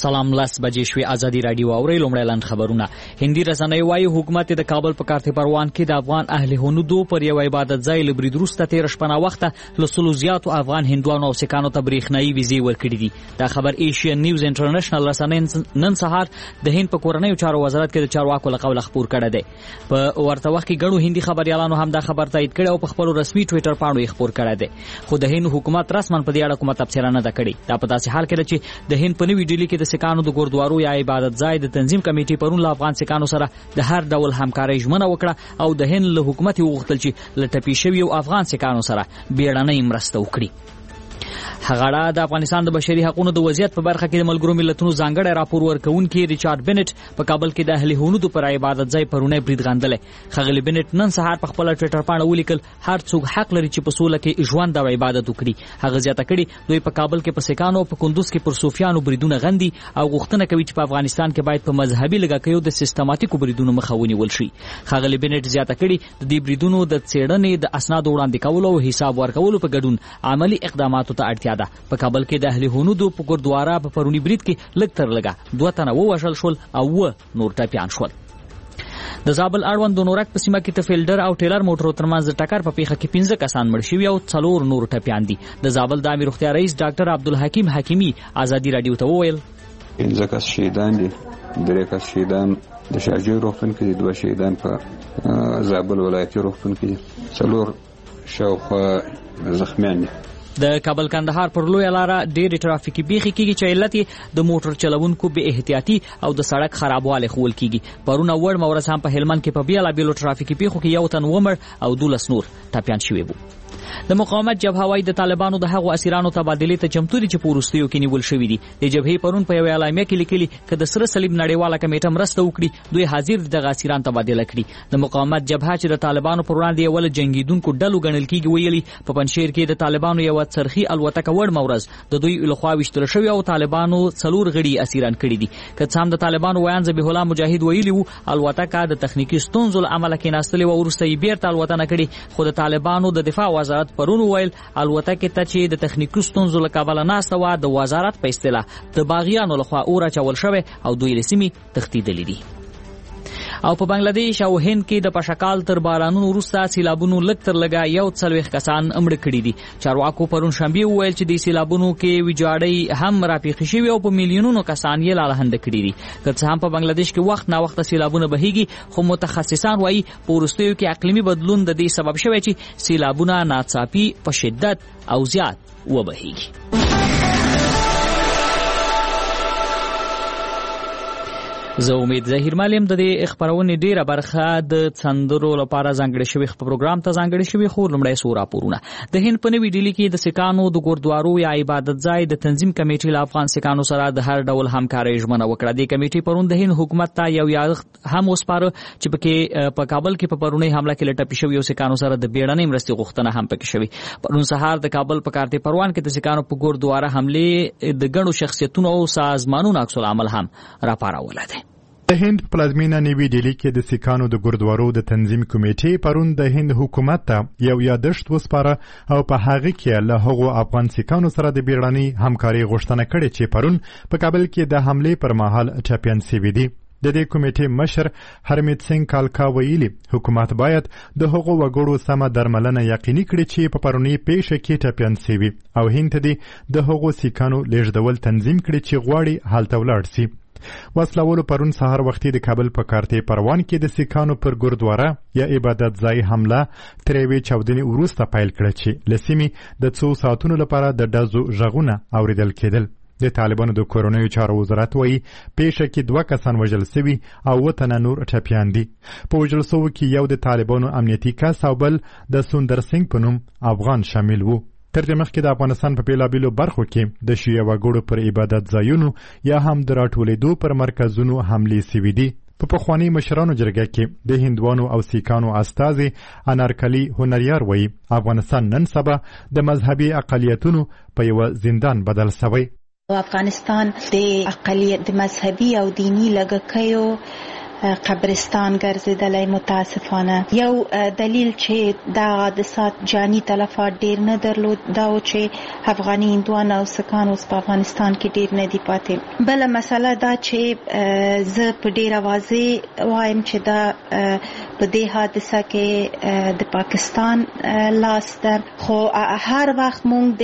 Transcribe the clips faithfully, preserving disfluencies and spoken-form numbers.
سلام لاس بجې شوې ازادي رادیو اوري لومړی لاند خبرونه. هندي رسنۍ وايي حکومت د کابل په کارته پروان کې د افغان اهل هنودو پر یو عبادت ځای لبري دروسته تیر شپه وخته لسلو زیاتو افغان هندوانو او سکانو ته برېښنايي ویزې ورکړي دي. دا خبر ایشین نیوز انټرنیشنل رسنۍ نن سهار د هند په کورنیو چارو وزارت کې د چارواکو له قوله خبر کړی دی. په ورته وخت کې ګڼو هندي خبريالانو هم دا خبر تایید کړی او په خپل رسمي ټوئیټر باندې خبر کړی دی. خو د هند حکومت رسمن په دې اړه کومه تفسیر نه ده کړې. دا په داسې حال کې چې د هند په نوې ډیلی کې د سکانو د ګوردوارو یا عبادت ځای د تنظیم کمیټې پرون له افغان سکانو سره د هر ډول همکارۍ ژمنه وکړه او د هند له حکومت وغوښتل چې له ټپي شویو افغان سکانو سره بیړنۍ مرسته وکړي. هغه د افغانستان د بشري حقوقو د وضعیت په برخه کې د ملګرو ملتونو ځانګړی راپور ورکوونکي ریچارډ بنټ په کابل کې د اهل هنودو پر عبادت ځای پرونه برید غندلې. خغلی بنټ نن سهار په خپل ټوئیټر باندې ولیکل هر څوک حق لري چې په سوله کې ژوند او عبادت وکړي. هغه زیاته کړي دوی په کابل کې په سکانو او په کندوز کې پر صوفیانو بریدونه غندي او غوښتنه کوي چې په افغانستان کې باید په مذهبي لګاکیو د سیستماتیکو بریدونو مخه ونیول شي. خغلی بنټ زیاته کړي د دې بریدونو د څېړنې د اسنادو وړاندې کولو او حساب ورکولو په ګډون عملی اقداماتو ته اړتیا ده. په کابل کې د اهل هنودو په ګوردوارا په پرونی برید کې لږ تر لږه دوه تنه ووژل شول او و نور ټپیان شول. د زابل اړوند د نورک په سیمه کې د فیلډر او ټیلر موټرو ترمنځ د ټکر په پیښه کې پنځه کسان مړ شوي او څلور نور ټپیان دي. د زابل د عامه روغتیا رئیس ډاکټر عبدالحکیم حکیمی ازادي رادیو ته وویل پنځه کس شهیدان دي، درې کس شهیدان د شارجې روغتون کې دي، دوه شهیدان په زابل ولایتي روغتون کې دي، څلور شاوخوا زخمیان دي. د کابل کندهار پر لوی لاره ډېر ټرافیکي پیښې کیږي چې علت د موټر چلوونکو بې احتیاطي او د سړک خرابوالی خول کیږي. پرونه وړ مورز هم په هلمند کې په بیلابیلو ټرافیکي پیښو کې یو تن ومړ او دولس نور ټپیان شوي وو. د مقاومت جبهه وايي د طالبانو د هغو اسیرانو تبادلې ته چمتو دي چې په وروستیو کې نیول شوي دي. د جبهې پرون په یو اعلامیه کې لیکلي که د سره صلیب نړیواله کمیټه مرسته وکړي دوی حاضر دي دغه اسیران تبادله کړي. د مقاومت جبهه چې د طالبانو پر وړاندې یو له جنګیدونکو ډلو ګڼل کیږي ویلي په پنجشیر کې د طالبانو یو څرخي الوتکه وړ مورز د دوی لخوا وشتل شوی او طالبانو څلور غړي اسیران کړي دي. که څه هم د طالبانو ویان ذبیح الله مجاهد ویلي وو الوتکه د تخنیکی ستونزو له امله کېناستلې و وروسته یې بیرته الوتنه کړي. خو د طالبانو د دفاع وزارت پرون ویل الوتکه ته چې د تخنیکی ستونزو له کبله ناسته وه د وزارت په اصطلاح د باغیانو لخوا اور اچول شوی او دوی له سیمې تښتېدلي دي. او په بنگلاديش او هند کې د پشکال تر بارانونو وروسته سیلابونو لږ تر لږه یو څلوېښت کسان مړه کړي دي. چارواکو پرون شنبه وویل چې د سیلابونو کې ویجاړۍ هم راپیښې شوي او په میلیونونو کسان یې لالهنده کړي دي. که څه هم په بنگلاديش کې وخت نا وخت سیلابونه بهیږي خو متخصصان وایي په وروستیو کې اقلیمي بدلون د دې سبب شوی چې سیلابونه ناڅاپي په شدت او زیات وبهیږي. زه امید ظاهر مالیم د دې خبرونې ډیره برخه د سندرو لپاره ځانګړې شوی په پروګرام ته ځانګړې شوی خو لومړی څو راپورونه. د هند په نوې ډیلی کې د سکانو د ګوردوارو یا عبادت ځای د تنظیم کمیټې له افغان سکانو سره د هر ډول همکارۍ ژمنه وکړه. د کمیټې پرون د هند حکومت ته یو یادښت هم وسپاره چې پکې په کابل کې په پرونی حمله کې لټپي شوی سکانو سره د بیړنۍ مرستې غوښتنه هم پکې شوی. پرون سهار د کابل په کارته پروان کې د سکانو په ګوردواره حمله د ګڼو شخصیتونو او سازمانونو عکس العمل هم راپاروله ده. د هند پلازمینه نیوی ډیلی کې د سکانو د ګوردوارو د تنظیم کمیټې پرون د هند حکومت ته یو یادښت وسپاره او په هغه کې له هغو افغان سکانو سره د بیړنۍ همکارۍ غوښتنه کړې چې پرون په کابل کې د حملې پر مهال ټپیان شوي دي. د دې کمیټې مشر هرمیت سنگ کالکا ویلي حکومت باید د هغو وګړو سمه درملنه یقیني کړي چې په پرونی پیښه کې ټپیان شوي او هند ته د هغو سکانو لیږدول تنظیم کړي چې غواړي هلته ولاړ شي. وسلوالو پرون سهار وختي د کابل په کارته پروان کې د سکانو پر ګوردواره یا عبادت ځای حمله تر یوې چاودنې وروسته پیل کړه چې له سیمې د څو ساعتونو لپاره د ډزو غږونه اوریدل کېدل. د طالبانو د کورنیو چارو وزارت وایي پیښه کې دوه کسان وژل شوي او اووه تنه نور ټپیان دي. په وژل شوو کې یو د طالبانو امنیتي کس او بل د سوندر سنگ په نوم افغان شامل وو. تر دې مخکې د افغانستان په بیلابیلو برخو کې د شیعه وګړو پر عبادت ځایونو یا هم د راټولېدو پر مرکزونو حملې شوي دي. په پخواني مشرانو جرګه کې د هندوانو او سیکانو استازي انارکلي هنریار وایي افغانستان نن سبا د مذهبي اقلیتونو په یو زندان بدل شوی. افغانستان د اقلیت د مذهبي او دینی لږکیو قبرستان ګرځېدلی متاسفانه. یو دلیل چې دا حادثات جاني تلفات ډیر نه درلود دا و چې افغاني هندوان او سکان اوس په افغانستان کې ډیر نه دي پاتې. بله مسله دا چې زه په ډیره واضح وایم چې دا په دې حادثه کې د پاکستان لاس ده، خو هر وخت مونږ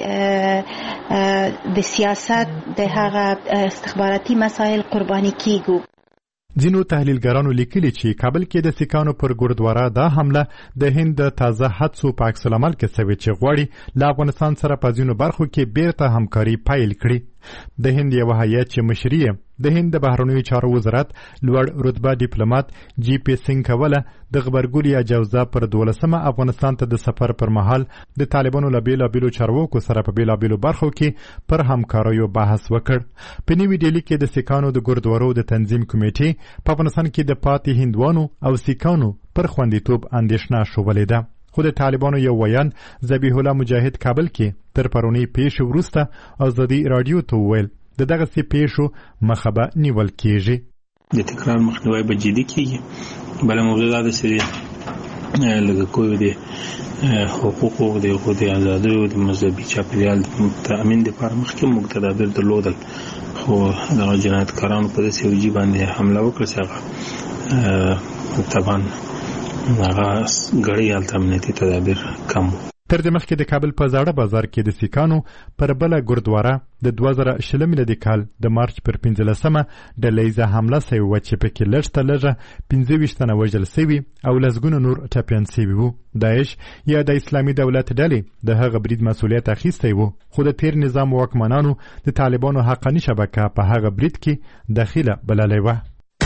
د د سیاست د هغه استخباراتي مسایل قرباني کیږو. ځینو تحلیلګرانو لیکلي چې کابل کې د سیکانو پر ګردواره دا حمله د هند د تازه حدسو په عکس العمل کې سوي چې غواړي له افغانستان سره په ځینو برخو کې بیرته همکاري پیل کړي. د هند یو هیئت چې مشري د هند د بهرنیو چارو وزارت لوړ رتبه ډیپلوماټ جی پی سنگ کوله د غبرګولي اجازه پر دولسمه افغانستان ته د سفر پر مهال د طالبانو له بیلابیلو چارواکو سره په بیلابیلو برخو کې پر همکاریو بحث وکړ. په نیوي ډیلي کې د سیکانو د ګردوارو د تنظیم کمیټې په افغانستان کې د پاتې هندوانو او سیکانو پر خوندیتوب اندېښنه شولې ده. خو د طالبانو یو ویان ذبیح الله مجاهد کابل کې تر پرونی پیښې وروسته ازادي رادیو ته وویل د دغسې پیښو مخه به نیول کیږي. د تکرار مخنیوی به جدي کیږي. بله موضوع دا ده چې لږ کوی د حقوقو د خو د ازادیو د مذهبي چاپیریال تامین دپاره مخکې موږ تدابیر درلودل، خو دغه جنایتکارانو په داسې وجې باندې حمله وکړه چې هغه طبعا هغه ګړی هلته امنیتي تدابیر کم وو. تر دې مخکې د کابل په زاړه بازار کې د سیکانو پر بله ګردواره د دوه زره شلم میلادي کال د مارچ پر پنځلسمه ډلهییزه حمله سوې وه چې پکې لږ تر لږه پنځه ویشت تنه وژل سوي او لسګونه نور ټپیان سوي وو. داعش یا د اسلامي دولت ډلې د هغه برید مسؤلیت اخیستی وو، خو د تیر نظام واکمنانو د طالبانو حقاني شبکه په هغه برید کې دخیله بللی وه.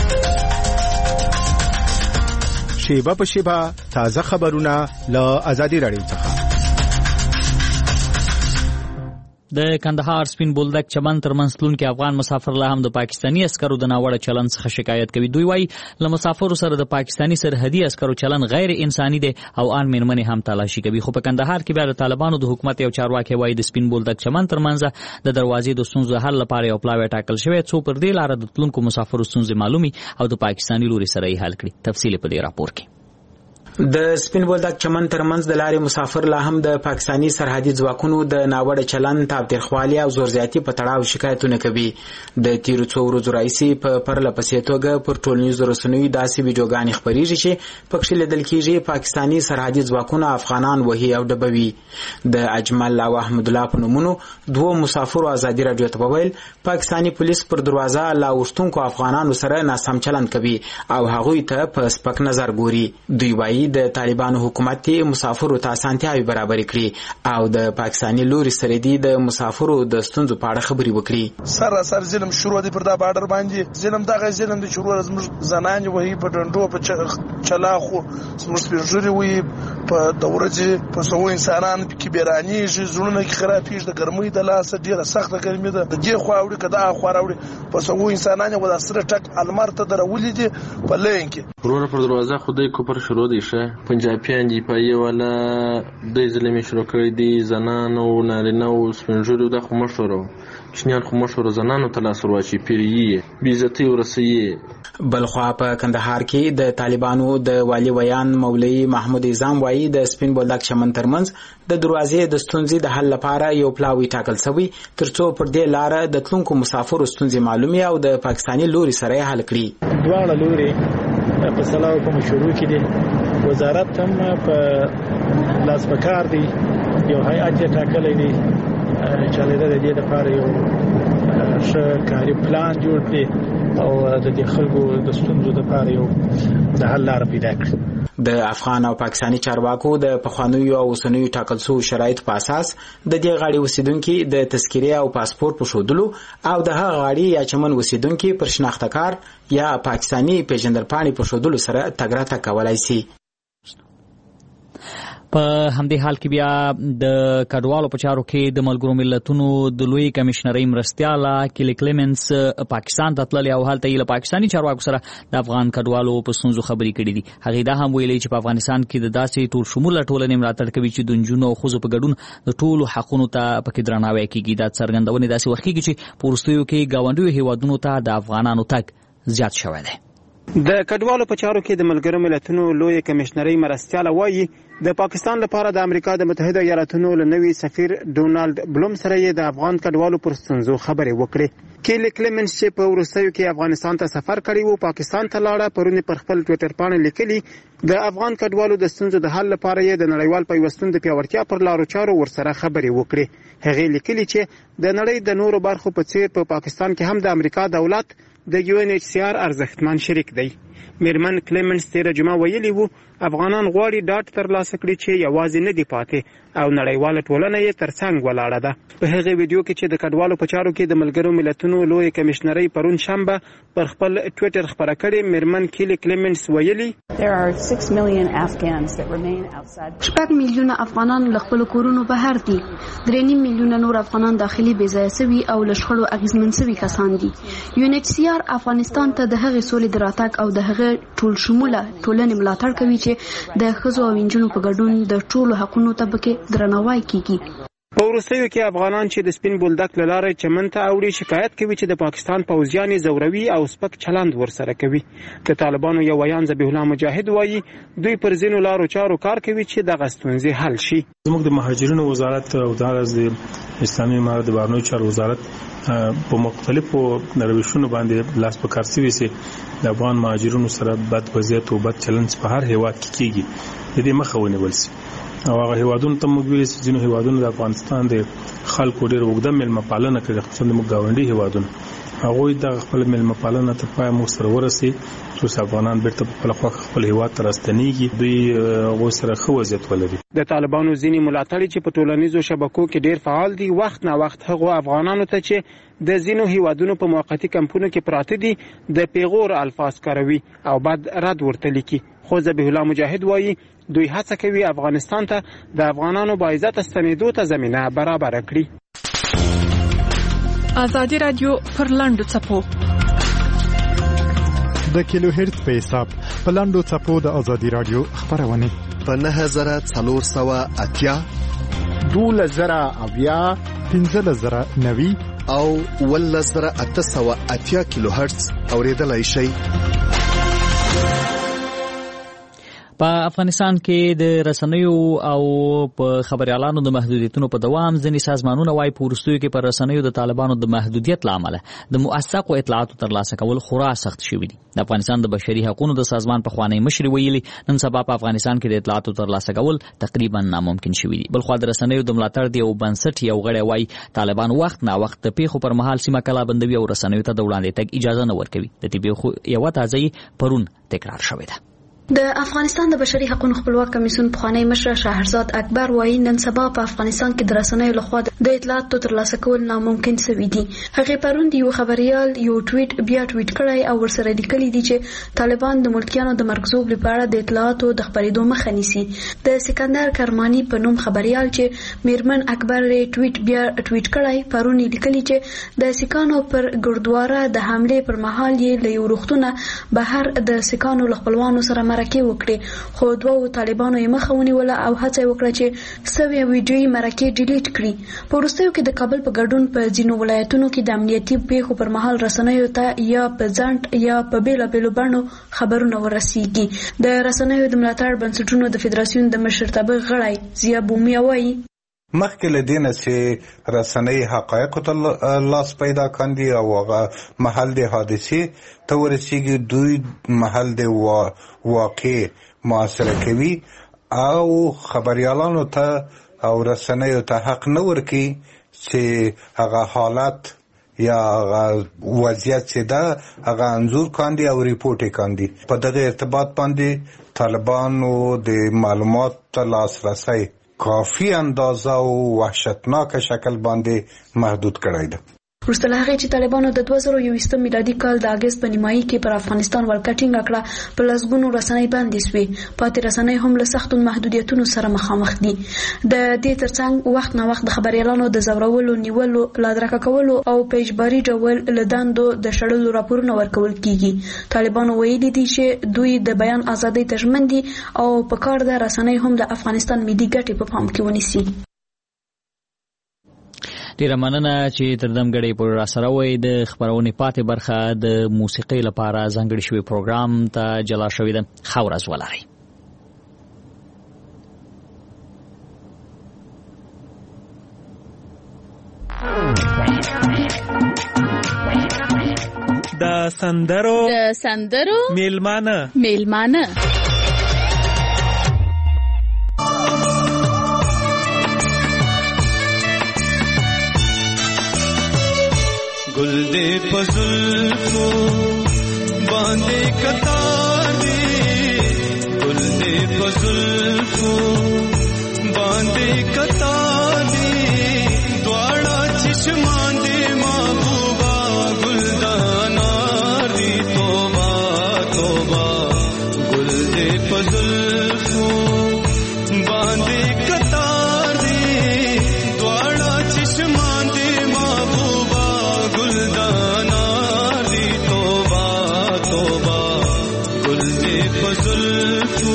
شیبه په شیبه تازه خبرونه له ازادي رادیو څخه. د کندهار سپین بولدک چمن ترمنځ تلونکي افغان مسافر لا هم د پاکستاني عسکرو د ناوړه چلند څخه شکایت کوي. دوی وایي له مسافرو سره د پاکستاني سرحدي عسکرو چلند غیر انساني دی او ان میرمنې هم تلاشي کوي. خو په کندهار کې بیا د طالبانو د حکومت یو چارواکي وایي د سپین بولدک چمن ترمنځ د دروازې د ستونزو حل لپاره یو پلاوی ټاکل شوی څو پر دې لاره د تلونکو مسافرو ستونزې معلومي او د پاکستاني لوري سره یې حل کړي. تفصیل په دې راپور کې. د سپین بولدک چمن ترمنځ د لارې مسافر لا هم د پاکستاني سرحدي ځواکونو د ناوړه چلند، تاوتریخوالي او زورزیاتي په تړاو شکایتونه کوي. د تیرو څو ورځو راهیسې په پرله پسې توګه پر ټولنیزو رسنیو داسې ویډیوګانې خپریږي چې پکښې لیدل کېږي پاکستاني سرحدي ځواکونه افغانان وهي او ډبوي. د اجمل او احمد الله په نومونو دوو مسافرو ازادي راډیو ته وویل پاکستاني پولیس پر دروازه لا اوښتونکو افغانانو سره ناسم چلند کوي او هغوی ته په سپک نظر ګوري. دوی وایي د طالبانو حکومت مسافرو ته اسانتیاوې برابرې کړي او د پاکستاني لوري سره دی د مسافرو د ستونزو په اړه خبرې وکړي. سراسر ظلم شروع دی پر دا بارډر باندې. ظلم دغه ظلم د شروع زموږ زنانې وهي په ډنډو په چلاخو، زموږ سپینږیري وهي په د ورځې په سوو انسانان کې بیرانېږي، زړونه کې خرابېږي. د ګرمۍ د لاسه ډېره سخته ګرمي ده. د دې خوا اوړي که دا خوا راوړي په سوو انسانان یې ودا سره ټک المار ته درولي دي په لین کې. وروره پر دروازه خدای کوپر شروع دی شه پنجابیان دی پای ولا د ظلمي شروع کړی دي. زنانو نارینه او سپینږیرو د خو مشورو کشنیان خو مشورو زنانو ته لاس ورواچي پیریي بیزتي ورسي. بلخوا په کندهار کې د طالبانو د والی ویان مولوی محمود اعظم وایي د سپین بولدک چمن ترمنځ د دروازې د ستونزې د حل لپاره یو پلاوی ټاکل شوی ترڅو پر دې لاره د تلونکو مسافرو ستونزې معلومي او د پاکستاني لوري سره حل کړي. دواړه لوري په سلاو په مشورو کې دي. وزارت هم په لاس پکار دی یو هیئت ټاکلی دی چې د دې لپاره یو ښه کاري پلان جوړ کړي او د دې خلکو د ستونزو لپاره یو د حل لاره پیدا کړي. د افغان او پاکستاني چارواکو د پخوانیو او اوسنیو ټاکل شویو شرایطو په اساس د دې غاړې اوسیدونکي د تذکرې او پاسپورت په ښودلو او د هغه غاړې یا چمن اوسیدونکي پر شناخته کار یا پاکستاني پیژندپاڼې په ښودلو سره تګ راتګ کولی شي. په همدې حال کې بیا د کډوالو په چارو کې د ملګرو ملتونو د لوی کمشنرۍ مرستیاله کلی کلیمنس پاکستان ته تللی او هلته یې له پاکستاني چارواکو سره د افغان کډوالو په ستونزو خبرې کړې دي. هغې دا هم ویلي چې په افغانستان کې د داسې ټول شموله ټولنې ملاتړ کوي چې د نجونو او ښځو په ګډون د ټولو حقونو ته پکې درناوی کېږي. دا څرګندونې داسې وخت کېږي چې په وروستیو کې ګاونډیو هېوادونو ته د افغانانو تګ زیات شوی دی. د کډوالو په چارو کې د ملګرو ملتونو لوی کمشنري مرستیاله وایي د پاکستان لپاره د امریکا د متحده ایالاتونو له نوي سفیر ډونالد بلوم سره یې د افغان کډوالو پر ستونزو خبرې وکړې. کیلی کلیمنس چې په وروستیو کې افغانستان ته سفر کړی وو پاکستان ته لاړه، پرون پر خپل ټویټر باندې لیکلي د افغان کډوالو د ستونزو د حل لپاره یې د نړیوال پیوستون د پیاوړتیا پر لارو چارو ورسره خبرې وکړې. هغې لیکلي چې د نړۍ د نورو برخو په څیر په پاکستان کې هم د امریکا دولت د یو ان ایچ سی آر ارزښتمن شریک دی. میرمن کلیمنس تیر جمعه ویلي وو افغانان غواړي ډاډ ترلاسه کړي چې یوازې نه دی پاتې او نړیواله ټولنه یې ترڅنګ ولاړه ده. په هغه ویډیو کې چې د کډوالو په چارو کې د ملګرو ملتونو لوی کمشنري پرون شنبه پر خپل ټویټر خبره کړې، میرمن کیلی کلیمنس ویلي شپږ میلیونه افغانان له خپل کورونو بهر دي، درې نیم میلیونه نور افغانان داخلي بې ځایه سوي او له شخړو اغېزمن سوي کسان دي. یو ان ایچ سی آر افغانستان ته د هغې سولې د راتګ او د هغې ټول شموله ټولنې ملاتړ کوي چې د ښځو او نجونو په ګډون د ټولو حقونو ته پکې درناوی کیږي. په وروستیو کې افغانان چې د سپین بولدک له لارې چمن ته اوړي شکایت کوي چې د پاکستان پوځیان زوروي او سپک چلند ورسره کوي. د طالبانو یو ویان ذبیح الله مجاهد وایي دوی پر ځینو لارو چارو کار کوي چې دغه ستونزې حل شي. زموږ د مهاجرینو وزارت او د اسلامي امارت د بهرنیو چارو وزارت په مختلفو روشونو باندې لاس په کار شوی سي د افغان مهاجرینو سره بد وضعیت او بد چلند په هر هیواد کې کیږي. د دې مخه ونیول سي او هغه هیوادونو ته موږ ویل چې ځینو هیوادونو د افغانستان د خلکو ډېر اوږده میلمه پالنه کوي، خصوصا د موږ ګاونډي هیوادونو هغوی د خپل میلمه پالنه تر پایه موږ سره ورسي چې افغانان بیرته په خپل خواخ خپل هیواد ته راستنیږي، دوی هغوی سره ښه وضعیت ولري. د طالبانو ځینې ملاتړي چې په ټولنیزو شبکو کې ډېر فعال دي وخت نه وخت هغو افغانانو ته چې د ځینو هیوادونو په موقتي کمپونو کې پراته دي د پیغور الفاظ کاروي او بد رد ورته لیکي. خو ذبیح الله مجاهد وایي دوی هڅه کوي افغانستان ته د افغانانو باعزته ستنېدو ته زمینه برابره کړي. ازادي رادیو پر لاندو څپو د کیلو هرتز په حساب په لاندو څپو د ازادي رادیو خبرونه په نهه زره څلور سوه اتیا دولس زره اویا پنځلس زره نوي او ولس زره اته سوه اتیا کیلو هرتز اوریدلای شئ. په افغانستان کې د رسنیو او په خبريالانو د محدودیتونو په دوام ځینې سازمانونه وايي په وروستیو کې پر رسنیو د طالبانو د محدودیت لامل د موثقو اطلاعاتو ترلاسه کول خورا سخت شوي دي. د افغانستان د بشري حقوقو د سازمان په خوانی مشر ویلي نن سبا په افغانستان کې د اطلاعاتو ترلاسه کول تقریبا ناممکن شوي دي. بلخو د رسنیو د ملاتړ دی او بنسټ یو غړی وايي طالبان وخت نا وخت د پیښو پر مهال سیمه کلا بندوي او رسنیو ته د وړاندې تګ اجازه نه ورکوي. د دې پیښو یو تازه پرون تکرار شوې ده. د افغانستان د بشري حقوقو خپلواک کمیسیون پخوانی مشر شهرزاد اکبر وایي نن سبا په افغانستان کې د رسنیو لخوا د اطلاعاتو ترلاسه کول ناممکن شوي دي. هغه پرون د یو خبريال یو ټویټ بیا ټویټ کړی او ورسره لیکلي دي چې طالبان د ملکیانو د مرکزوب لپاره د اطلاعاتو د خبرېدو مخه نیسي. د سکندر کرمانی په نوم خبريال چې میرمن اکبر ټویټ بیا ټویټ کړی پرون لیکلي چې د سکانو پر ګردواره د حمله پر مهال یې له یو روختونه بهر د سکانو خپلوانو سره مرکه وکړي، خو دوه طالبانو یې مخه ونیوله او هڅه وکړه چې سوي ویډیوي مرکه ډیلیټ کړي. په وروستیو کې د کابل په ګډون په ځینو ولایتونو کې د امنیتي پیښو پر مهال رسنیو ته یا په ځنډ یا په بیلابیلو بڼو خبرونه ورسیږي. د رسنیو د ملاتړ بنسټونو د فدراسیون د مشرتابه غړی ضیا بومیا وایي مخکې له دې نه چې رسنۍ حقایقو ته لاس پیدا کاندي او هغه محل د حادثې ته ورسیږي، دوی محل د واقع معاصره کوي او خبريالانو ته او رسنیو ته حق نه ورکوي چې هغه حالت یا وضعیت چې ده هغه انځور کاندي او ریپورټ یې کاندي. په دغه ارتباط باندې طالبانو د معلومات ته لاسرسی کافی اندازه او وحشتناک شکل باندې محدود کړی ده. وروسته له هغې چې طالبانو د دوه زره یوویشتم میلادي کال د اګست په نیمایي کې پر افغانستان ولکه ټینګه کړه په لسګونو رسنۍ بندې سوې. پاتې رسنۍ هم له سختو محدودیتونو سره مخامخ دي. د دې ترڅنګ وخت نه وخت د خبريالانو د زورولو، نیولو، لادرکه کولو او په اجباري ډول له دندو د شړلو راپورونه ورکول کیږي. طالبانو ویلي دي چې دوی د بیان ازادۍ ته ژمن دي او په کار ده رسنۍ هم د افغانستان ملي ګټې په پام کې ونیسي. ډیره مننه چې تر دمګړې پورې راسره وئ. د خبرونې پاتې برخه د موسیقۍ لپاره ځانګړي شوی پروګرام ته جلا شوې ده. ښه ورځ ولرئ. د سندرو د سندرو میلمانه میلمانه گل دے پزلفو باندے کتاری گل دے پزلفو باندے کتاری دوڑا چشمان دے محبوبا گلداناری توبہ توبہ گل دے پزلفو باندے کتاری دوڑا چشمان دے محبوبا گلداناری توبہ توبہ گل دے پزلفو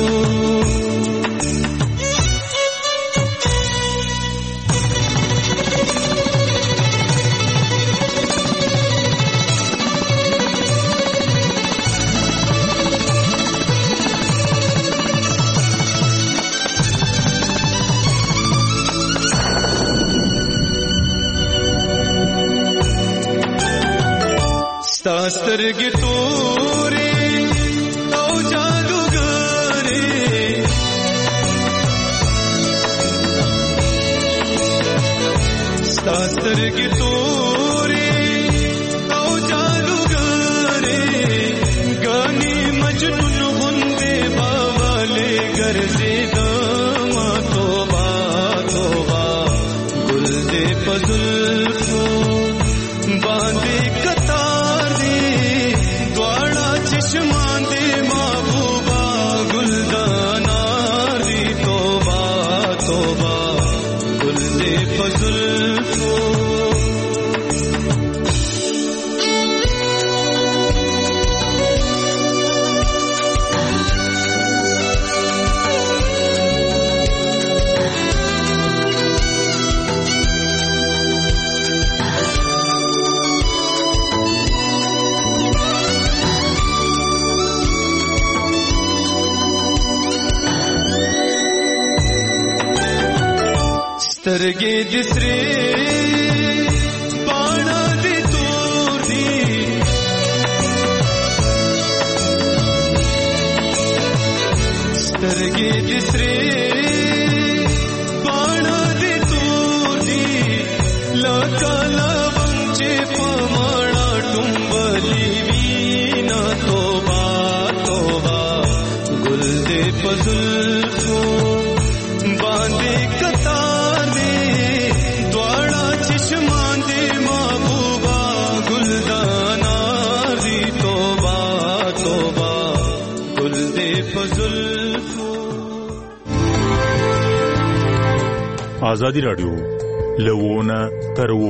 سترګې تورې او جادوګرې ستا سترګې تورې او جادوګرې ګانې مجنون غوندې باولې ګرځېدمه توبه توبه ګل دې په زلفو باندې چشمان دے محبوبا گلداناری توبہ توبہ گل دے فزلفو سترګې د سرې باڼه د تور دي سترګې د سرې باڼه د تور دي لکه لونګ چې په ماڼه ټومبلې وینا توبه توبه ګل دې په زلفو باندې کتار چشمان دے محبوبا گلداناری توبہ توبہ گل دے فزلفو. آزادی راډیو لوونه ترو.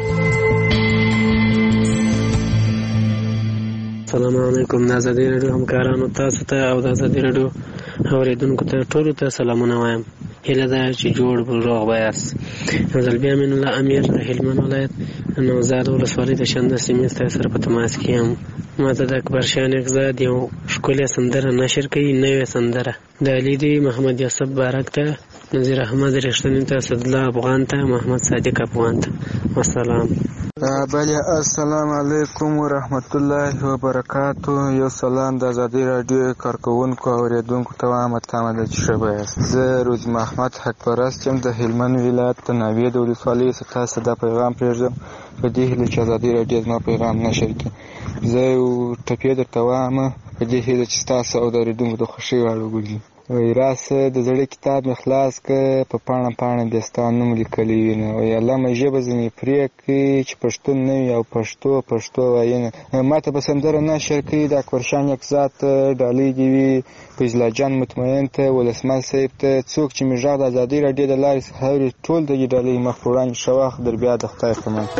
السلام علیکم. د آزادی راډیو همکارانو تاسو ته او د آزادی راډیو اوریدونکو ته ټولو ته سلامونه وایم. هیله ده چې جوړ روغ به یاست. ځل بیا امین الله امیر د هلمند ولایت نوزاد ولسوالۍ د شنده سیمې ستاسو سره په تماس کې یم. ما ته د اکبر شاه نقزاد یو ښکلې سندره نشر کوي، نوې سندره د علي دی محمد یوسف بارک ته، نظیر احمد رښتیني ته، اسدالله افغان ته، محمد صادق افغان ته. والسلام. بله السلام علیکم ورحمت الله وبرکاتو. یو سلام د آزادی راډیو کارکوونکو او اوریدونکو ته وایم تمه ده چې ښه به یاست. زه روزي محمد حق پرست یم د هلمند ولایت د ناوې د ولسوالۍ څخه تاسو دا پیغام پرېږدم په دې هیله چې آزادی راډیو زما پیغام نشر کړي. زه یو ټپې درته وایم په دې هیله چې ستاسو او د اوریدونکو د خوښۍ وړ وګرځي. وایي راسه د زړه کتاب مې خلاص که په پاڼه پاڼه دې ستا نوم لیکلی وینه. وایي الله مې ژبه ځینې پرې کړي چې پښتون نه وي او پښتو پښتو وایینه. ما ته به سندره نشر کړي د اکبرشاه نقزاد ته، ډالۍ دې وي فیضالله جان مطمئن ته، ولسمل صاحب ته، څوک چې مې غږ د ازادۍ راډیو د لارې څخه اوري ټول دغې ډالۍ مخ په وړاندې ښه وخت در بیا د خدای په امان.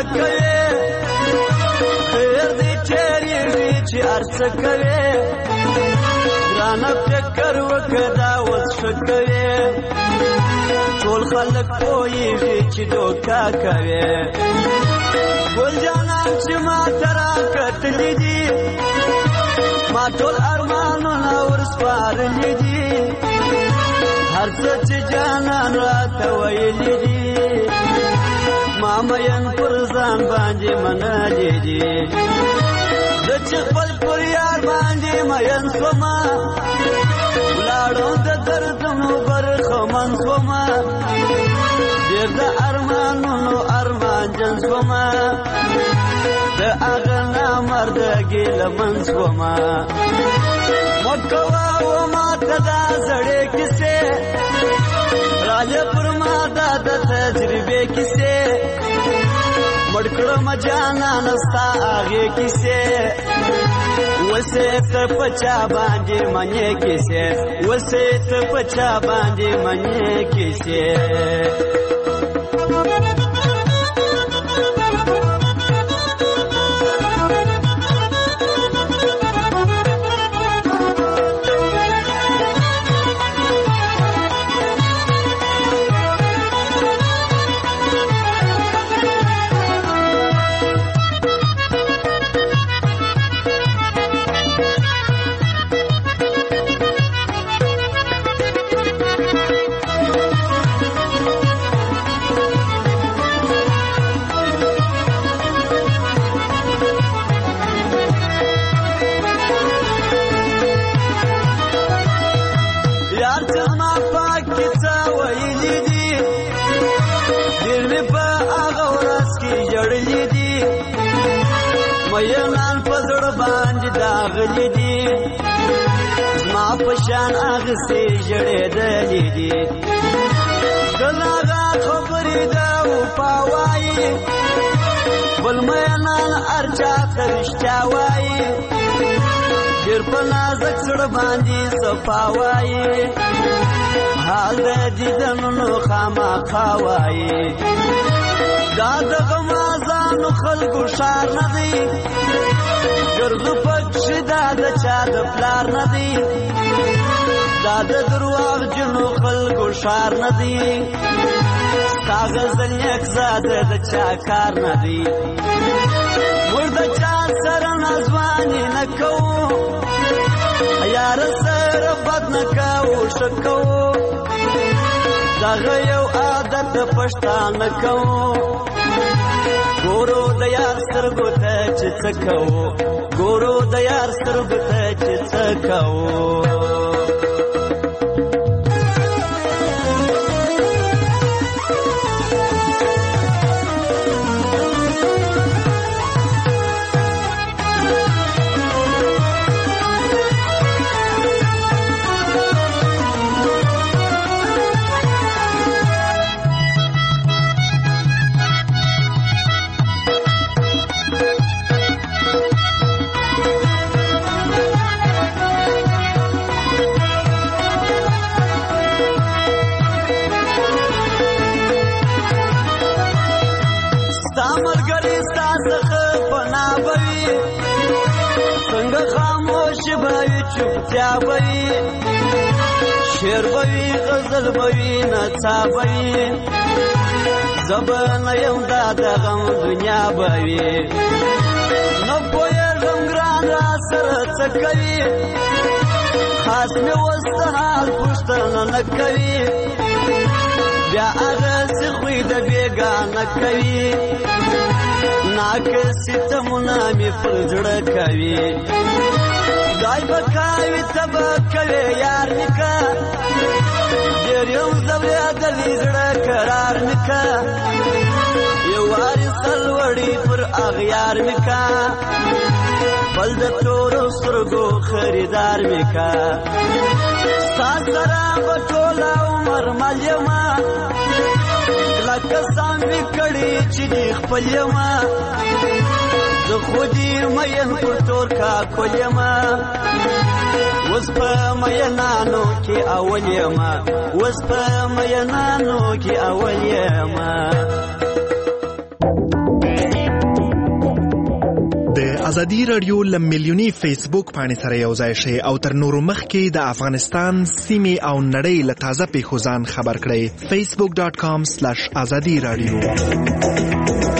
کوي خیر دې چیرې چې ارڅ کوي ګرانه فکر وکړه اوس ښه کوي ټول خلک پوهېږي چې دوکه کوي ګل جانان چې ما ته راکتلي دي ما ټول ارمانونه ورسپارلي دي هر څه چې جانان راته ویلي دي ما مین پر ځان باندې منلي دي زه چې خپل پر یار باندې مین شومه ولاړو د دردونو برخمن شومه ډېر د ارمانونو ارمانجن شومه د هغه نامردګي لمن شومه مه کوه و ماته دا زړې کیسې راځه پر ما دا د تجربې کیسې مړ کړم جانانه ستا هغې کیسې وسې ته په چا باندې منې کیسې وسې ته په چا باندې منې کیسې پشان اغستی جړېدلې دي دغه خبرې دا وپاوایي بل مینان ارچا ته رښتیا وایي ډېر په نازک زړه باندې صفاوایي حال د دیدنونو خامخا وایي دا دغه مازانو خلکو ښار نه دی ګرځو پکښې دا د چا د پلار نه دی دا د درواغجنو خلکو ښار نه دی ستا غزل یک زاده د چا کار نه دی موږ د چا سره نازواني نه کوو یاره سره بد نه کوو ښه کوو دغه یو عادت د پښتانه کوو ګورو د یار سترګو ته چې څه کوو ګورو د یار سترګو ته چې څه کوو چوپتیا بوي شعر بوي غزل بوي نڅا بوي زبان یم دا د غم دنیا بوي نو پوهېږم ګران را سره څه کوي خاص مې اوس د حال پوښتنه نه کوي بیا هغسې خوی د بېګانه کوي ناکسې تمونه مې پر زړه کوي دای بکاوی تبا کوي یار نکا ډېر یو زویدلی زړه قرار نکا یو وارې سلوړي پر اغیار نکا بل د تورو سترګو خریدار نکا ستا سره به ټوله عمر مل یمه لکه سام مې کړي چې دې خپل یمه زه خو دې مین پر تور کاکل یمه اوس په مینانو کې اول یمه اوس په مینانو کې اول یمه ازادي رادیو له میلیوني فیسبوک باندې سره یو ځای شي او تر نورو مخکې د افغانستان سیمې او نړۍ له تازه پیښو ځان خبر کړئ. فیسبوک ډاٹ کام سلیش ازادي رادیو.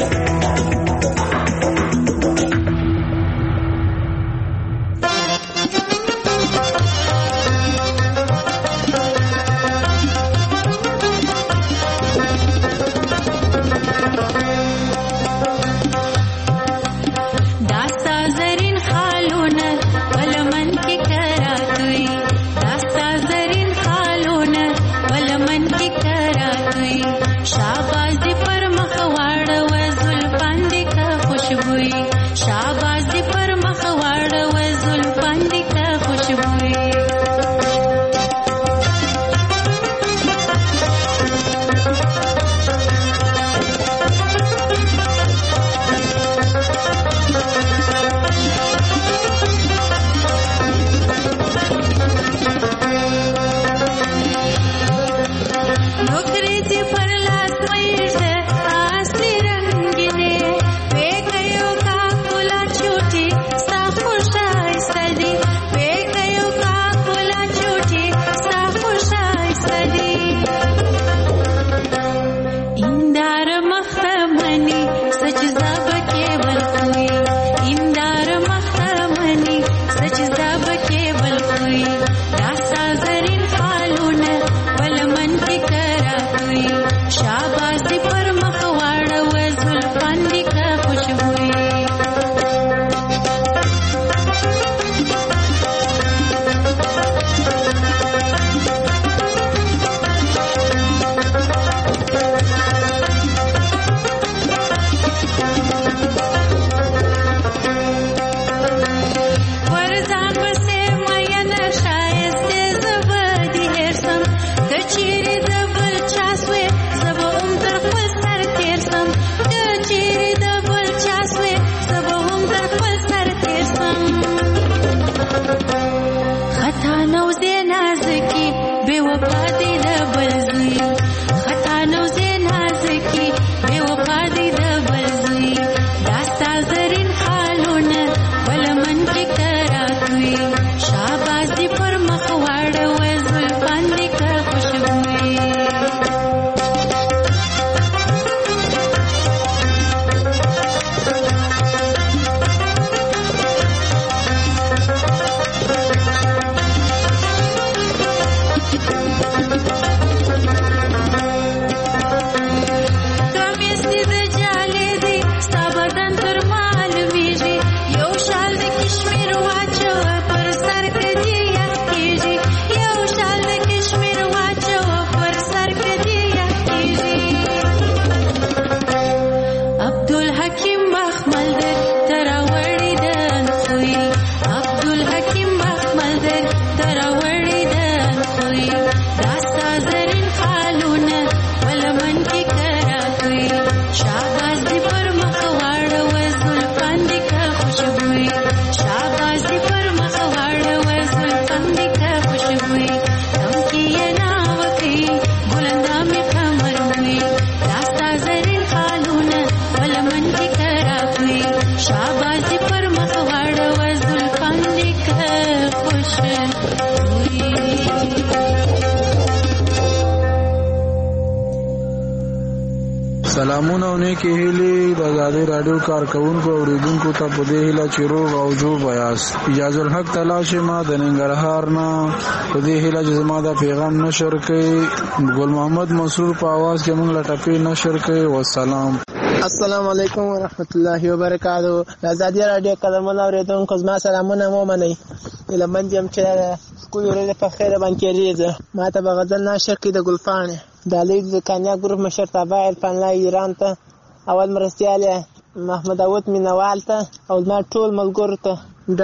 سلامونه او نیکی هیلې د ازادي رادیو کارکونکو او اوریدونکو ته په دې هیله چې روغ او جوړ یاست. اجازه الحق تلاش ما د ننګرهار نه په دې هیله چې زما د پیغام نشر کړي. ګل محمد منصور په आवाज کې موږ لټپی نشر کړي. والسلام. السلام علیکم ورحمت الله وبرکاتو. ازادي رادیو کلمونه اوریدونکو زما سلامونه مو منئ. لمن یم چې کوی ورځ په خیر باندې ریزه ما ته بغدل نشر کړي د ګلفانه د لید د کانیا ګروپ مشر تابع عرفان لا ایران ته اول مرستياله محمد داوود مینوال ته او ما ټول ملګرو ته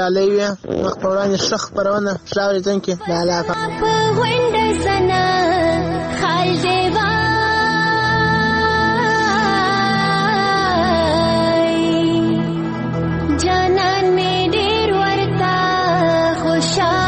ډالې مخ په وړاندې شخ پرونه شاوري ځنکه لا لا په وینډ سنا خال دیوا جانان می ډیر ورتا خوشاله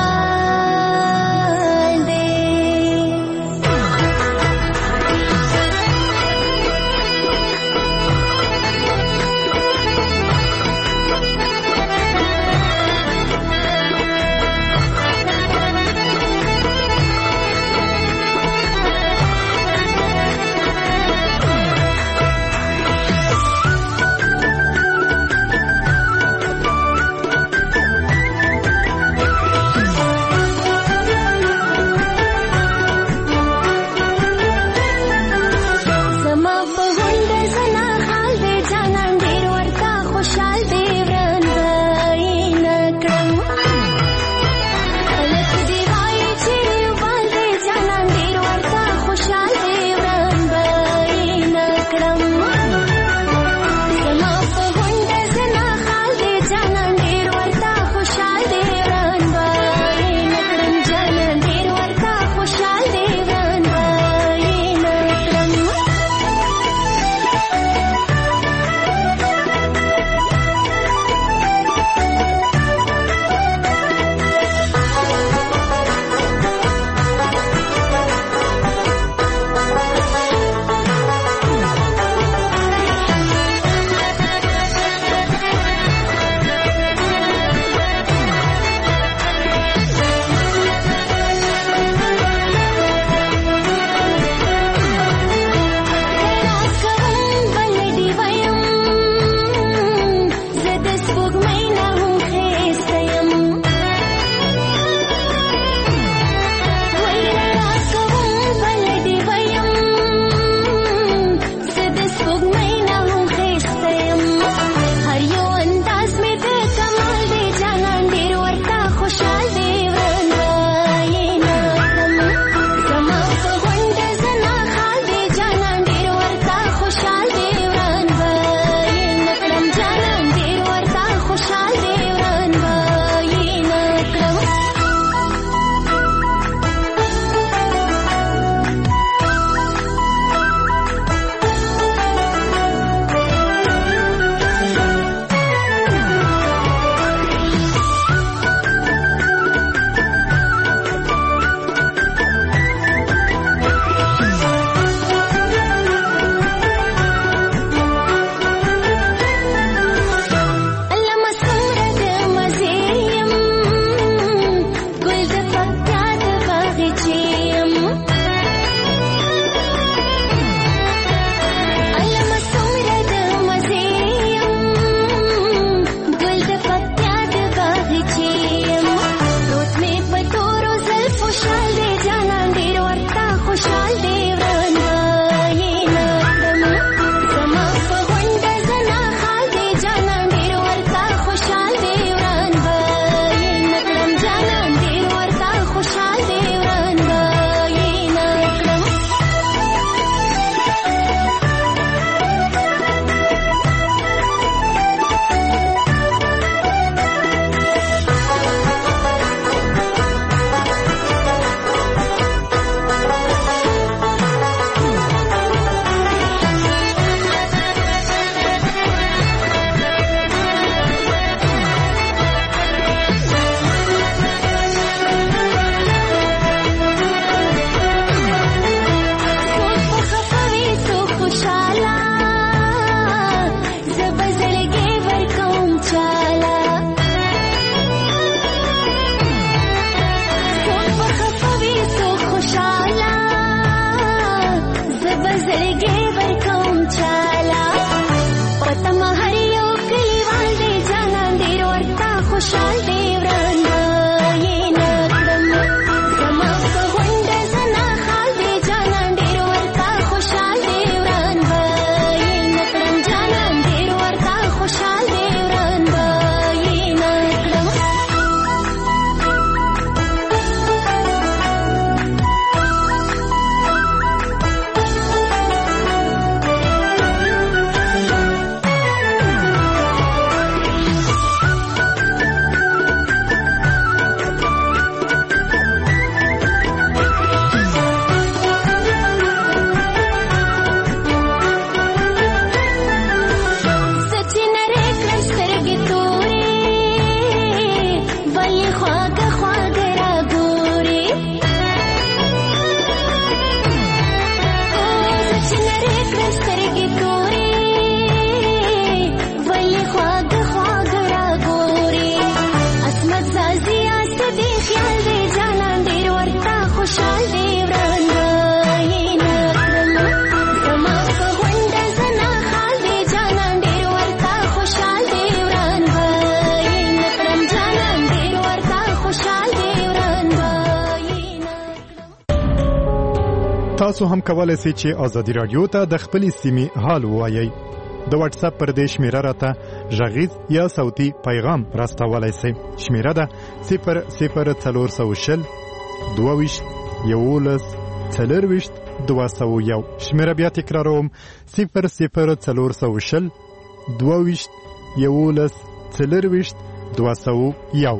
تاسو هم کولای شئ چې ازادي رادیو ته د خپلې سیمې حال ووایئ. د واتس اپ پر دې شمیره راته غږیز یا صوتي پیغام راستولی شئ. شمیره ده صفر صفر څلور سوه شل دوه ویشت یولس څلور ویشت دوه سوه یو. شمیره بیا تکراروم صفر صفر څلور سوه شل دوه ویشت یولس څلور ویشت دوه سوه یو.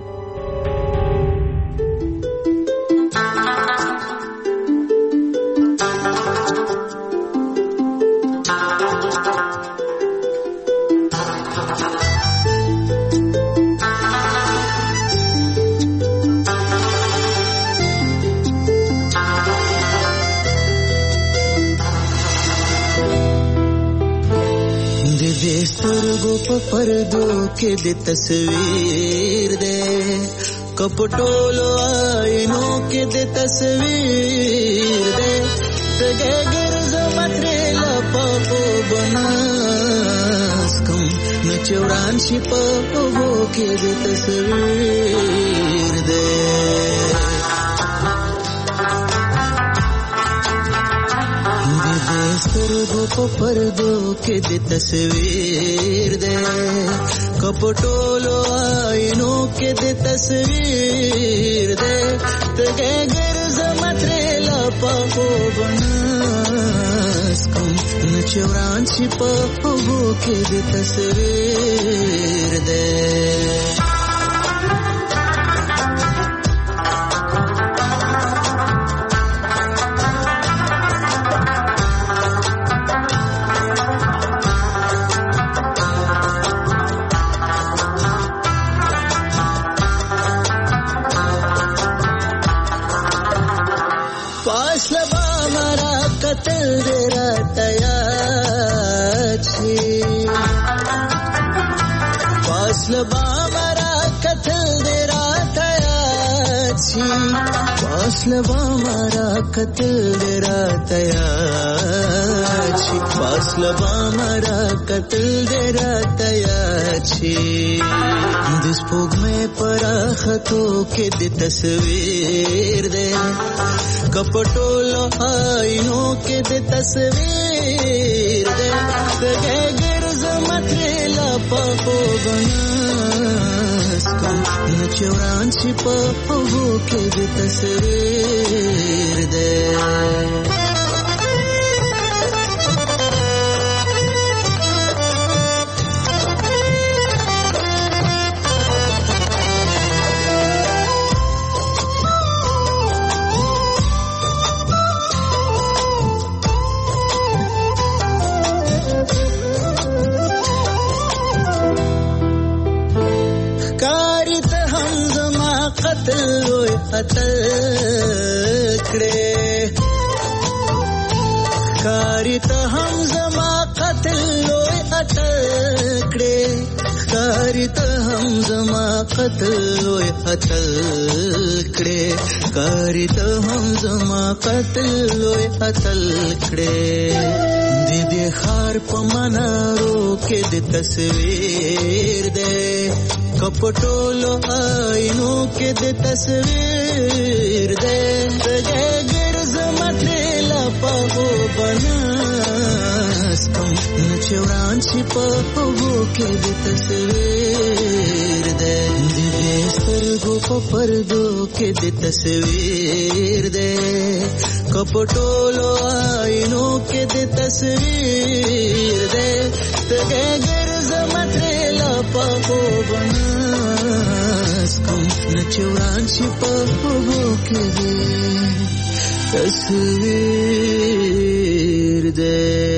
پردو کې د تصویر دے کپټولو آئینو کې د تصویر دے تګه ګرځ مترې لپاپو بناس کوم نو چوران شي په وو کې د تصویر دے سترګو په پردو کې د تصویر دے کپټولو آئینو کې د تصویر دے تګه ګرځ مترې لپاپو بناس کوم نچوران شي په وو کې د تصویر دے فاصلہ مارا قتل دیرا تیار چھی فاصلہ مارا قتل دیرا تیار چھی دس پوگ میں پرا خطوں کے دی تصویر دے کپٹولو آئینوں کے دی تصویر دے تگے گرز مترے لپاپو بناس کم نچوران چھی پاپو کے دی تصویر دے قتل کړه کاری ته هم زما قتل لوی قتل کړه کاری ته هم زما قتل لوی قتل کړه کاری ته هم زما قتل لوی قتل کړه دې دې خار په منارو کې د تصویر دې کپټولو آئینو کې د تصویر دے تگے گرز مترے لپاپو بناس کم نچوران شي پاپو کې د تصویر دے دې سترګو په پردو کې د تصویر دے کپټولو آئینو کې د تصویر دے تگے گرز مترے لپاپو بناس کم نچوران شي پاپو کې د تصویر دے.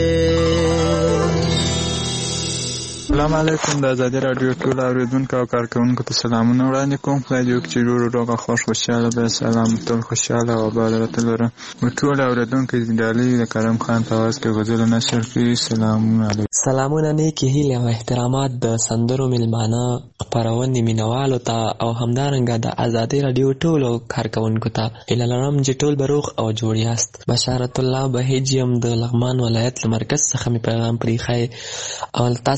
السلام علیکم. د ازادي رادیو ټول اوریدونکو او کارکونکو ته سلامونه وړاندې کوم. خدای دې وکړي چې ډېر روغ خوش خوشاله به سلام ټول خوشاله او عبادت لره. ټول اوریدونکو د ډالۍ د کرم خان په आवाज کې غزل نشر کړي. سلامونه علیکم. سلامونه نیکی هیله او احترامات د سندرو ملمانه خپرونې مینوالو ته او همدارنګه د ازادي رادیو ټولو کارکونکو ته هیله لرم چې ټول بروغ او جوړ یاست. بشارت الله بهیجیم د لغمان ولایت له مرکز څخه می پیغام پریخای او تاسو غواړم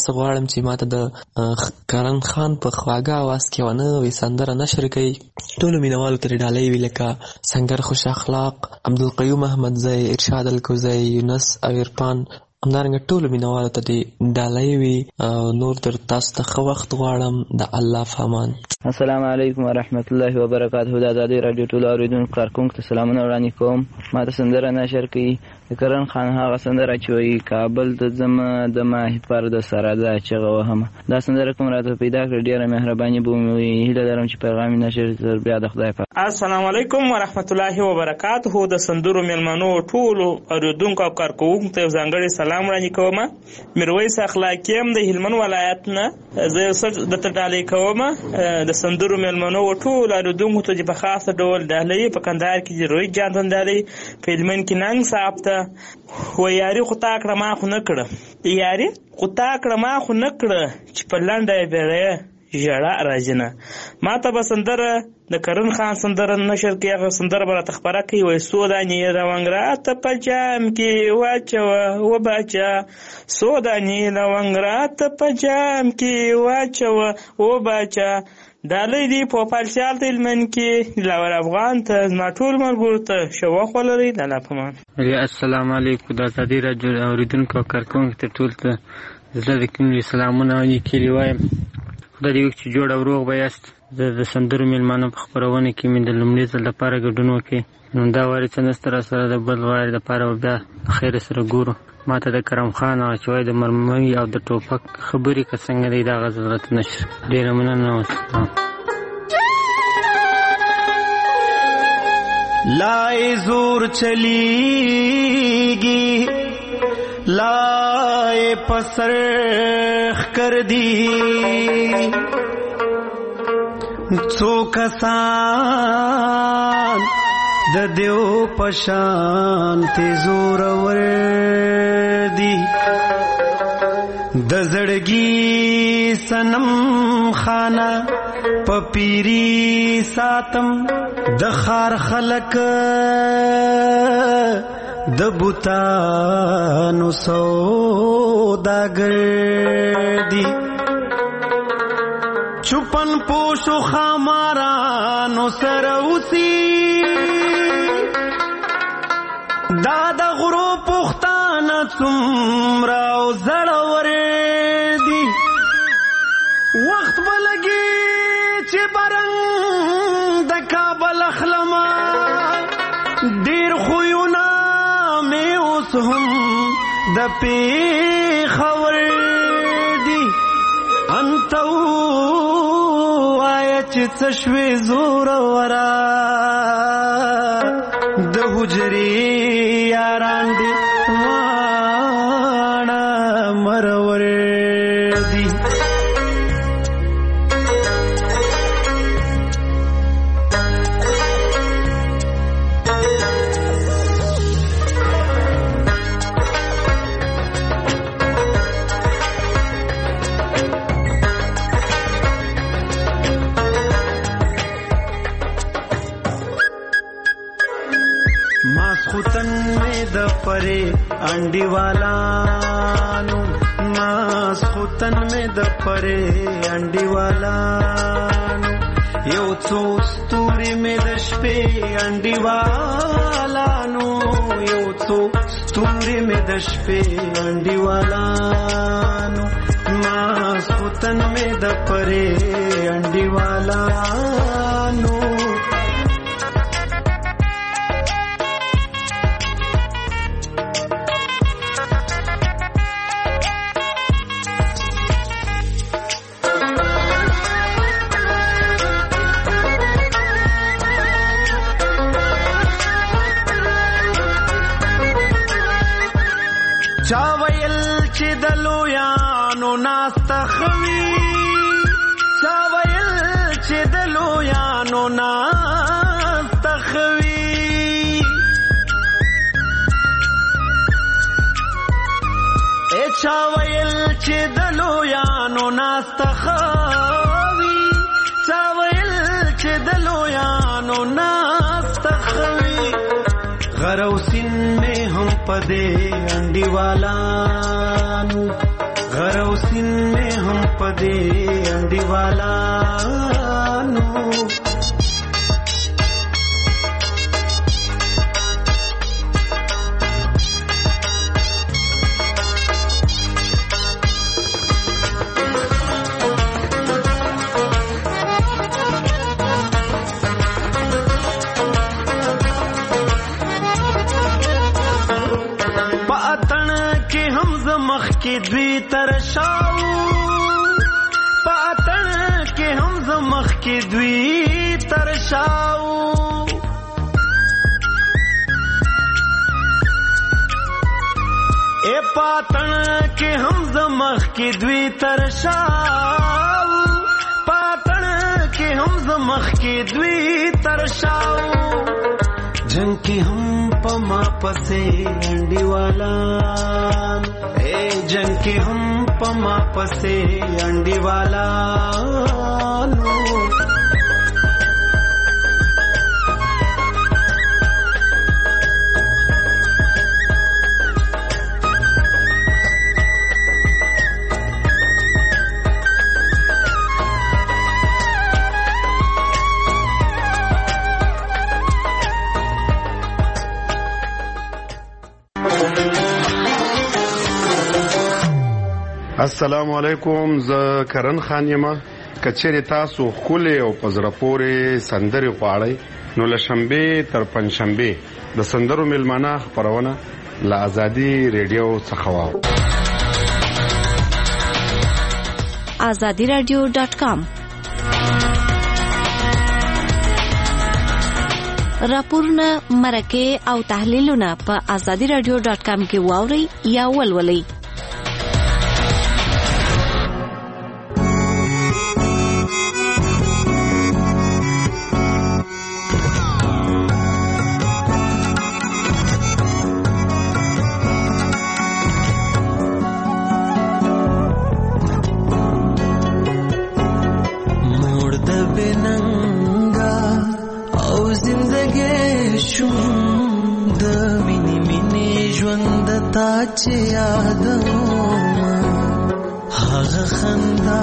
غواړم چې ماته د کرن خان په خواږه اواز کې ونه وي سندره نشر کړي. ټولو مینوالو ته ډالۍ وي لکه سنگر خوش اخلاق، عبدالقیوم احمدزی، ارشاد الکوزی، یونس او عرفان. همدارنګه ټولو مینوالو ته دې ډالۍ وي او نور در تاسو ته ښه وخت غواړم. د الله په امان. السلام علیکم ورحمت الله وبرکاته. د ازادي راډیو ټولو اوریدونکو کارکونکو ته سلامونه وړاندې کوم. ما ته سندره نشر کړي د کرن خان هغه سندره چې وایي کابل ته ځمه د ماهیپر د سره ده چغه وهمه. دا سندره کوم راته پیدا کړه ډېره مهرباني به وي. هیله لرم چې پیغام یې نشر تر بیا د خدای پاک. السلام علیکم ورحمت الله وبرکاته. د سندرو میلمنو ټولو اوریدونکو او کارکونکو ته ځانګړی سلام وړاندې کوم. میرویس اخلاقی هم د هلمند ولایت نه زه سر د ډالۍ کوم. د سندرو میلمنو ټولو اوریدونکو ته په خاصه ډول ډالۍ په کندهار کې روی جانتن ډالۍ په هلمند کې ننګ صاحب ته و یاري خو تا کړه ما خو نه کړه یاري خو تا کړه ما خو نه کړه چې په لنډه بیړۍ ژړا راځي نه. ما ته به سندره د کرن خان سندره نشر کې هغه سندره به راته خپره کوي وایي څو دانې لونګ راته په جام کې واچوه و باچا څو دانې لونګ راته په جام کې واچوه و باچا. ډالۍ دی په پالسیال ته هلمند کې لاور افغان ته زما ټول ملګرو ته ښه وخت ولرئ. د الله په امان. السلام علیکم. د ازادي راډیو اورېدونکو او کارکونکو ته ټول ته زړه د کومې سلامونه او نیکې وایم. خدای دې وکړي چې جوړ او روغ به یاست. زه د سندرو میلمانو په خپرونه کې مې د لومړي ځل لپاره ګډون وکړي. نو دا وارې څه نشته راسره د بل وارې دپاره به بیا خیر سره ګورو. ما ته د کرم خان هغه چې وایي د مرمۍ او د ټوپک خبرې که څنګه دی دا غزل راته نشر. ډېره مننه. وسلام. لائے زور چلیگی لائے پسرخ کر دی څو کسان د دیو پشان ته زور ور دی د زړګي سنم خانه پپیری ساتم د خار خلق د بوتانو سوداګر دی چپن پوشو خامارانو سره اوسي دا د غرو پختانه څومره او زړور دی وخت بلګي چې برنګ د کابل اخلما ډیر خوونه مې اوس هم د پیښور دی انت وایه چې څه شوې زور ورا د حجرې یاران دي واڼه مرور دی ماسخوتن میں دپرے انڈی والانو ماسخوتن میں دپرے انڈی والانو یو څو ستوري میں د شپې انډي والانو یو څو ستوري میں د شپې انډي والانو ماسخوتن میں دپرے انډي والانو چاویل چې د لویانو ناستخوي چاویل چې د لویانو ناستخوي ای چاویل چې د لویانو ناستخوي چاویل چې د لویانو ناستخوي غروسین میں ہم پدے انڈی والانو غر او سین میں هم پدې انډیوالا نو کې دوی ترشاو پاتن کې هم زمخ کې دوی ترشاو اے پاتن کې هم زمخ کې دوی ترشاو پاتن کې هم زمخ کې دوی ترشاو جنگ کې هم پما پسې انډیوالا जन के हम पमा पसे अंडी वाला नो السلام علیکم. زه کرن خان یم. کچېرې تاسو ښکلې او په زړه پورې سندرې غواړئ نو له شنبې تر پنجشنبې د سندرو میلمانه خپرونه له ازادي ریډیو څخه واورئ. ازادي رادیو ډاټ کام راپورونه مرکه او تحلیلونه په ازادي رادیو ډاټ کام کې واورئ یا ولولئ. چې یادوم هغه خندا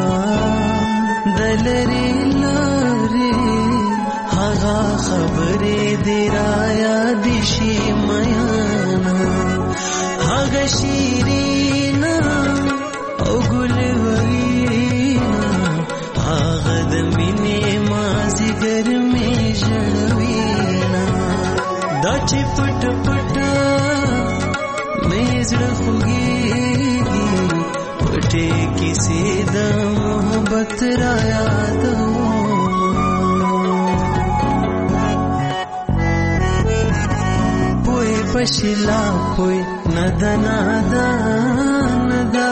دلري لري هغه خبرې دی را یاد شي میانا هغه شیرین او ګلورینا هغه د مینې مازیګر می ژړوینا دا چې پټ پټ زړه خوږیږي پټې کیسې د محبت را یادوم پوی پشلا پوی ندا ندا ندا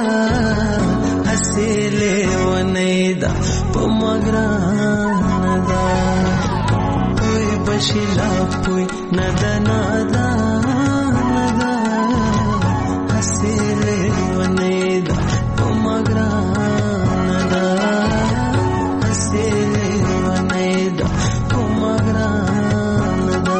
حسیلې ونیدا په مګران دا پوی پشلا پوی ندا ندا Sile vaneda pomagranada Sile vaneda pomagranada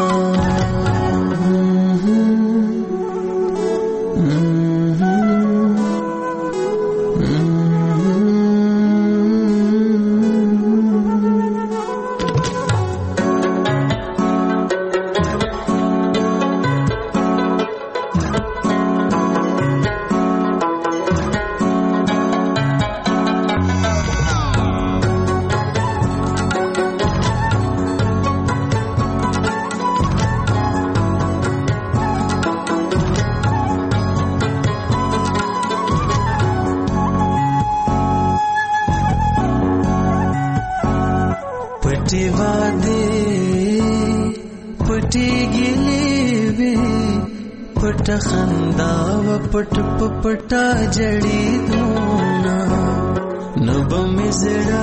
خندا و پټ پټا جړې دونا نوب مزړه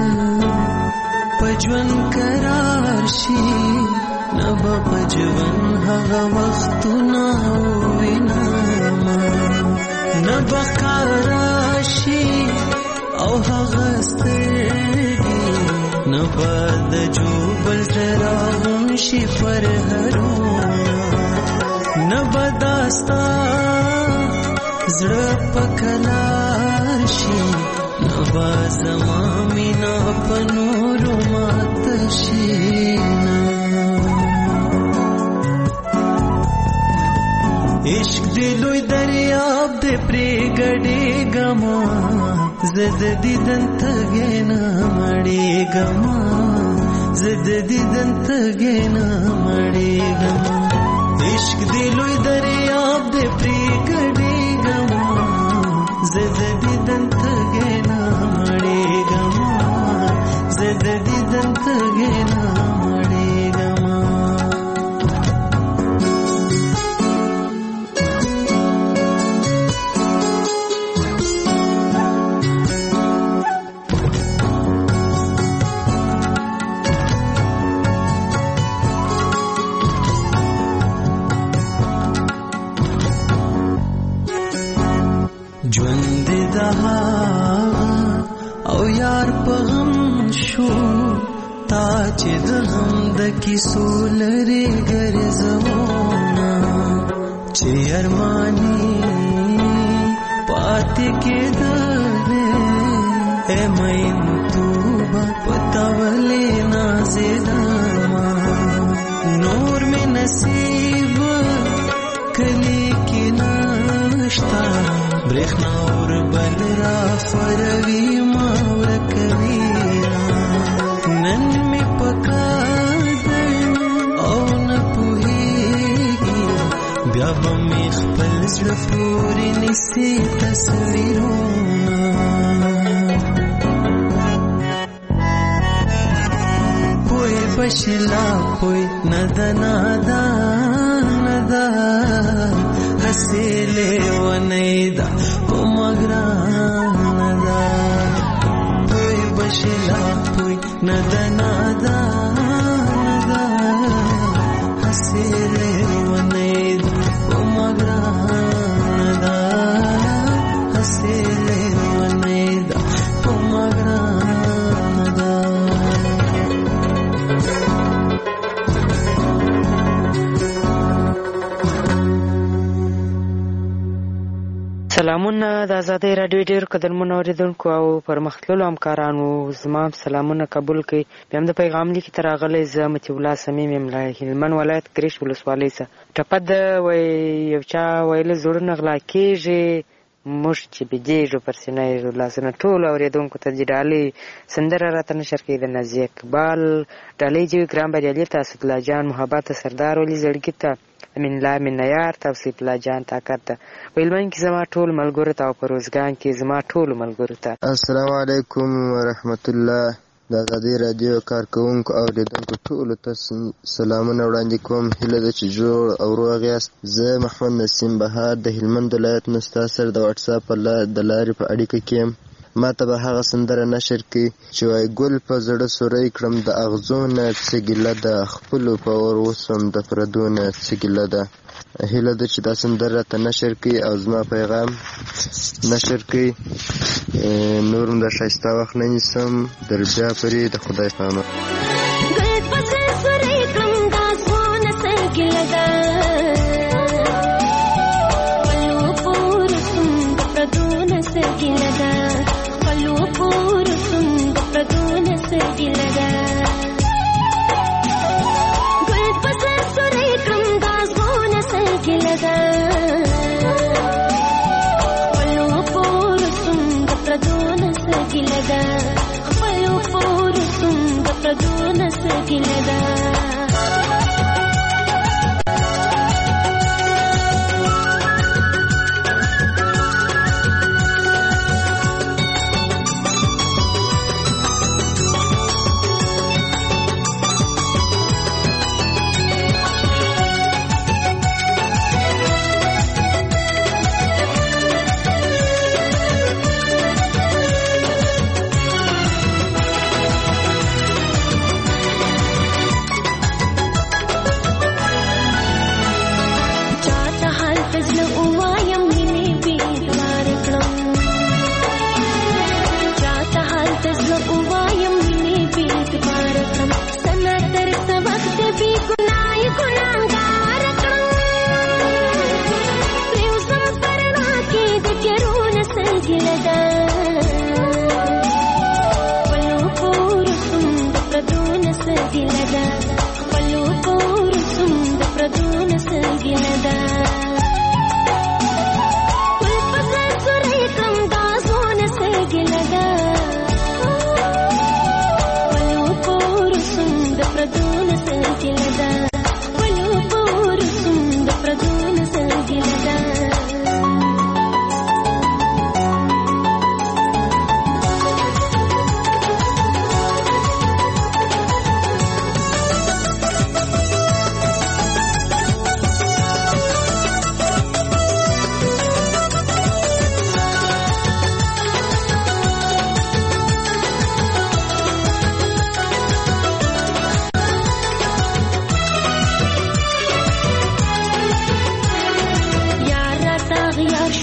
پجون قرار شي نوب پجون هغه وختونه وینا نوب قراشي او هغه ستړي نوب د جوبل تراهم شي پر هرونه نبداستا زړه پکلا بابا زما مینا پنورو ماتشینا عشق دی لوی دریاب دی پریگڑی گما زد دیدن تگینا مڑی گما زد دیدن تگینا مڑی گما عشق دی لوی دریاب دی پریگڑی گما زد دیدن تگینا مڑی گما زد دیدن تگینا مڑی گما ژوند دها او یار په غم شو تا چې د غم د کیسو لري ګرځونا چې ارمانی پاتې کېدلې اے مین تو پتاولې نازېدما نور می نصیب کلی کې نشتا برخنا اور بل را فروی ماور کوینا نن می پکا دن او نپوهیگی بیا با می خپل زړه پورې نیسي تصویرونه پوی بشلا پوی ندا ندا ندا حسیلے ونیدا کومگران دا پوی بشلا پوی ندا ندا ندا حسیلے ونیدا کومگران دا حسیلے ونیدا کومگران دا سلامونه د آزادۍ راډیو ډېر قدرمنو اورېدونکو او پرمختللو همکارانو زما سلامونه قبول کړئ. بیا هم د پیغام لیکې ته راغلی زه مطیع الله صمیم یم له هلمند ولایت ګرېش ولسوالۍ څخه. ټپه ده وایي یو چا ویله زړونه غلا کېږي موږ چې بېدېږو پر سینه یې لاسونه ټولو اورېدونکو ته دې ډالۍ سندره راته نشر کړي د نازي اقبال ډالۍ جوي ګران بریالي ته اسدالله جان محبت سردار ولي زړګي ته امین الله امین نیار توصیف الله جان طاقت ته ویلمن کې زما ټول ملګرو ته او په روزګان کې زما ټول ملګرو ته السلام علیکم ورحمت الله. د آزادۍ راډیو کارکوونکو او اوریدونکو ټولو ته سلامونه وړاندې کوم. هیله ده چې جوړ او روغ یاست. زه محمد نسیم بهار د هلمند ولایت نه ستاسو سره د واټساپ د لارې په اړیکه کې یم. ما ته به هغه سندره نشر کړي چې وایي ګل په زړه سوری کړم د اغزو نه څه ګیله ده خپلو په اور وسوم د پردو نه څه ګیله ده. هیله ده چې دا سندره راته نشر کړي او زما پیغام نشر کړي. نور هم د ښایسته وخت نه نیسم. در بیا پرې د خدای په امان.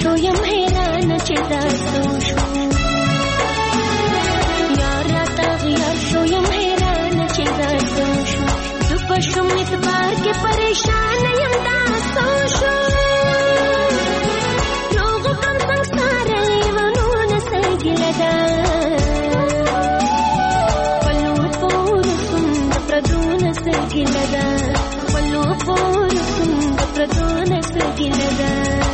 شو یم حیران چې دا څه شو یار راته غیار شو یم حیران چې دا څه شو زه په شوم اعتبار کې پریشان یم دا څه شو روغ کم سنگسار لیونونه سرګله ده پلو پور سم د پردونه سرګله ده پلو پور سم د پردونه سرګله ده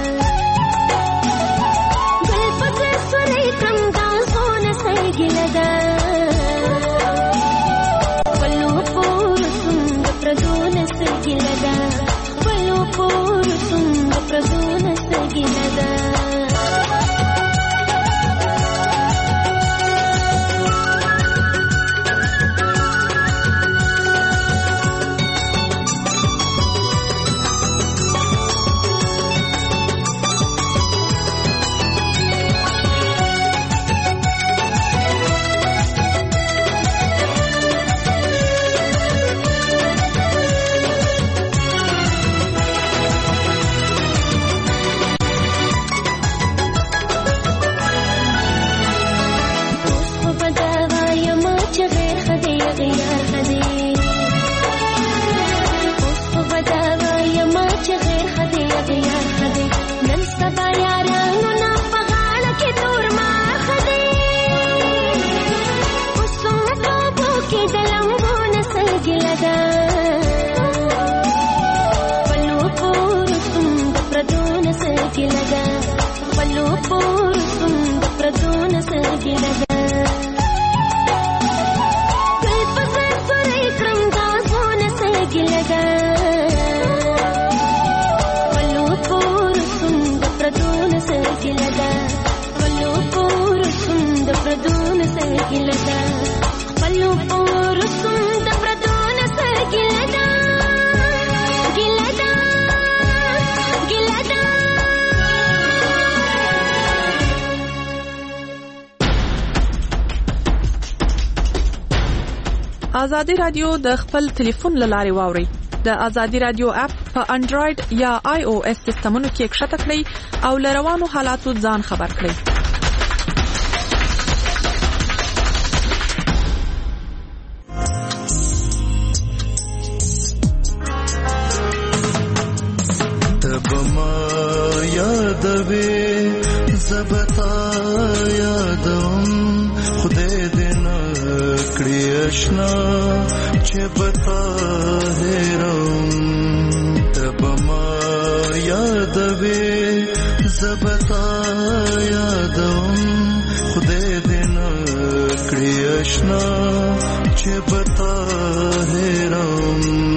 آزادی رادیو د خپل ټلیفون لارې واوري. د آزادی رادیو اپ په انډراید یا آی او اس سیستمونو کې کښته کړئ او له روانو حالاتو ځان خبر کړئ. تبما یادوي زبتا یادوم خدای دې کړی آشنا چې بتا هېروم تب ما یادوي زبتا یادوم خدای دې نه کړی آشنا چې بتا هېروم